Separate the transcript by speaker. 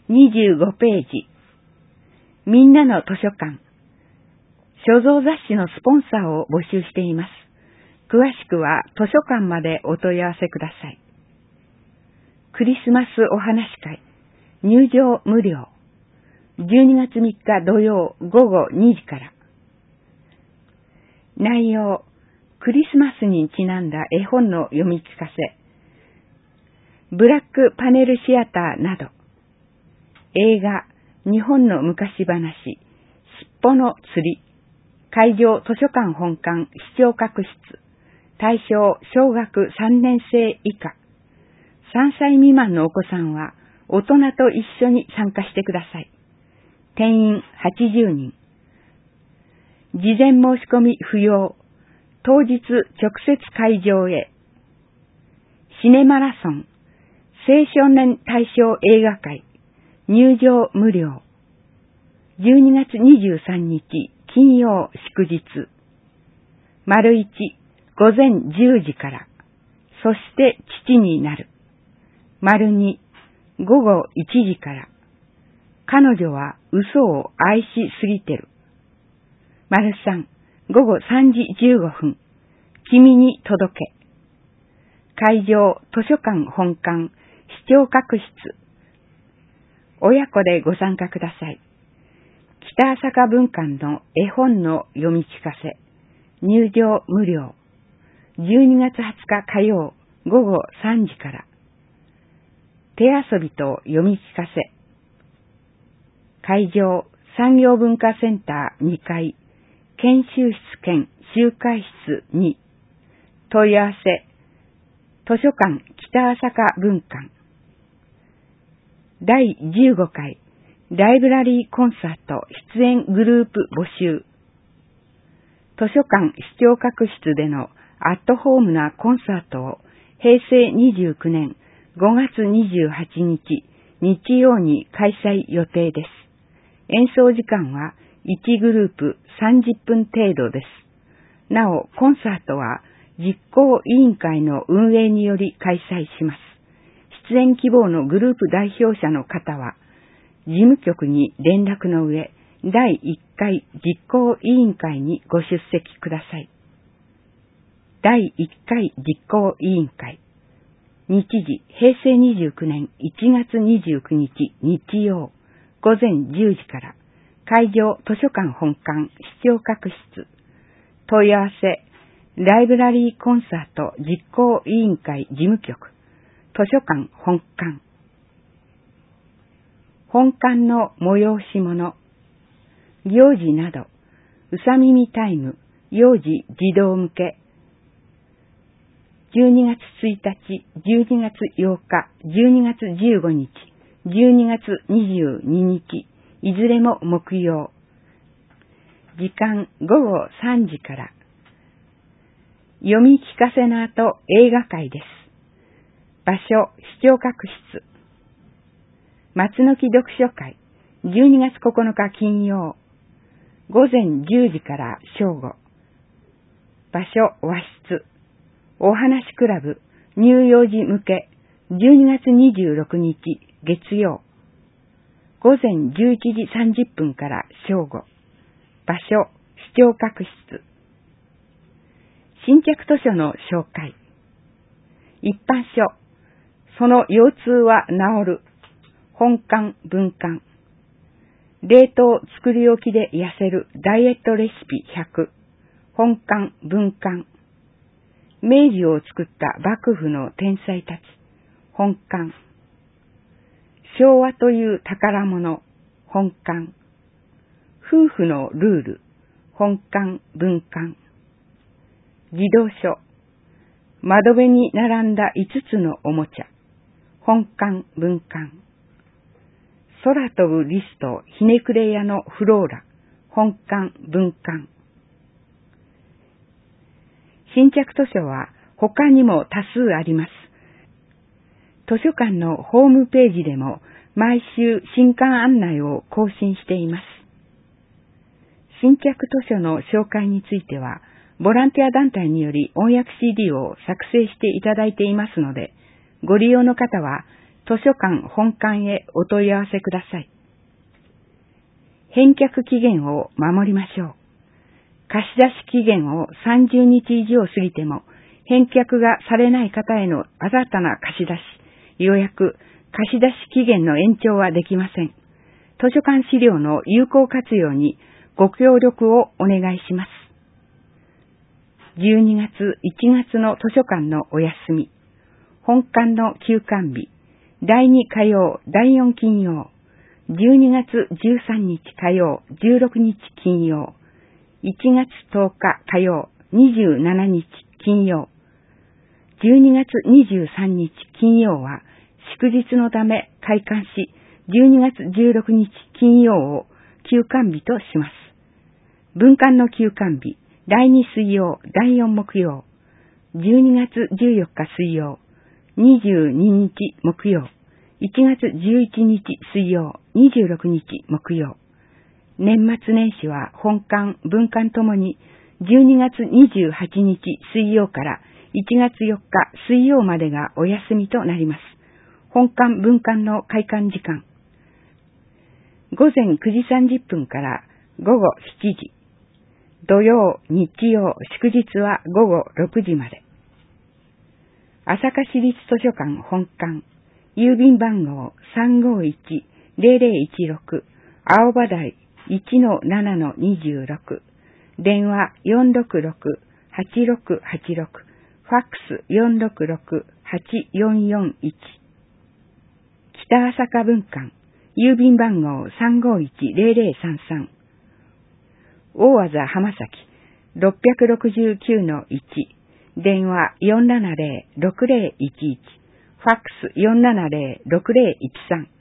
Speaker 1: 25ページ。みんなの図書館。所蔵雑誌のスポンサーを募集しています。詳しくは図書館までお問い合わせください。クリスマスお話会。入場無料。12月3日土曜午後2時から。内容、クリスマスにちなんだ絵本の読み聞かせ。ブラックパネルシアターなど。映画、日本の昔話、しっぽの釣り。会場図書館本館視聴覚室。対象小学3年生以下。3歳未満のお子さんは大人と一緒に参加してください。定員80人。事前申し込み不要。当日直接会場へ。シネマラソン。青少年対象映画会。入場無料。12月23日金曜祝日。丸1、午前10時から。そして父になる。丸2、午後1時から。彼女は嘘を愛しすぎてる。丸3、午後3時15分。君に届け。会場図書館本館視聴覚室。親子でご参加ください。北朝霞文館の絵本の読み聞かせ。入場無料。12月20日火曜午後3時から。手遊びと読み聞かせ。会場産業文化センター2階研修室兼集会室2。問い合わせ図書館北朝霞文館。第15回ライブラリーコンサート出演グループ募集。図書館視聴覚室でのアットホームなコンサートを平成29年5月28日日曜に開催予定です。演奏時間は1グループ30分程度です。なお、コンサートは実行委員会の運営により開催します。出演希望のグループ代表者の方は、事務局に連絡の上、第1回実行委員会にご出席ください。第1回実行委員会。日時、平成29年1月29日日曜、午前10時から、会場図書館本館視聴覚室。問い合わせ、ライブラリーコンサート実行委員会事務局、図書館本館。本館の催し物、行事など、うさみみタイム、幼児児童向け、12月1日、12月8日、12月15日、12月22日、いずれも木曜。時間午後3時から。読み聞かせの後映画会です。場所、視聴覚室。松の木読書会、12月9日金曜。午前10時から正午。場所、和室。お話クラブ、乳幼児向け、12月26日月曜。午前11時30分から正午。場所、視聴覚室。新着図書の紹介。一般書。その腰痛は治る。本館文館。冷凍作り置きで痩せるダイエットレシピ100。本館文館。明治を作った幕府の天才たち。本館。昭和という宝物。本館。夫婦のルール。本館文館。児童書。窓辺に並んだ5つのおもちゃ。本館文館。空飛ぶリスとひねくれ屋のフローラ。本館文館。新着図書は他にも多数あります。図書館のホームページでも毎週新刊案内を更新しています。新着図書の紹介については、ボランティア団体により翻訳 CD を作成していただいていますので、ご利用の方は図書館本館へお問い合わせください。返却期限を守りましょう。貸し出し期限を30日以上過ぎても、返却がされない方への新たな貸し出し、予約、貸し出し期限の延長はできません。図書館資料の有効活用にご協力をお願いします。12月、1月の図書館のお休み、本館の休館日、第2火曜、第4金曜、12月13日火曜、16日金曜、1月10日火曜、27日金曜、12月23日金曜は祝日のため開館し、12月16日金曜を休館日とします。文館の休館日、第2水曜、第4木曜、12月14日水曜、22日木曜、1月11日水曜、26日木曜。年末年始は本館、文館ともに12月28日水曜から1月4日水曜までがお休みとなります。本館、文館の開館時間。午前9時30分から午後7時。土曜、日曜、祝日は午後6時まで。朝霞市立図書館本館、郵便番号 351-0016、青葉台 1-7-26、電話 466-8686、ファックス 466-8441。北朝霞分館、郵便番号 351-0033、大和田浜崎 669-1、電話 470-6011、ファックス 470-6013。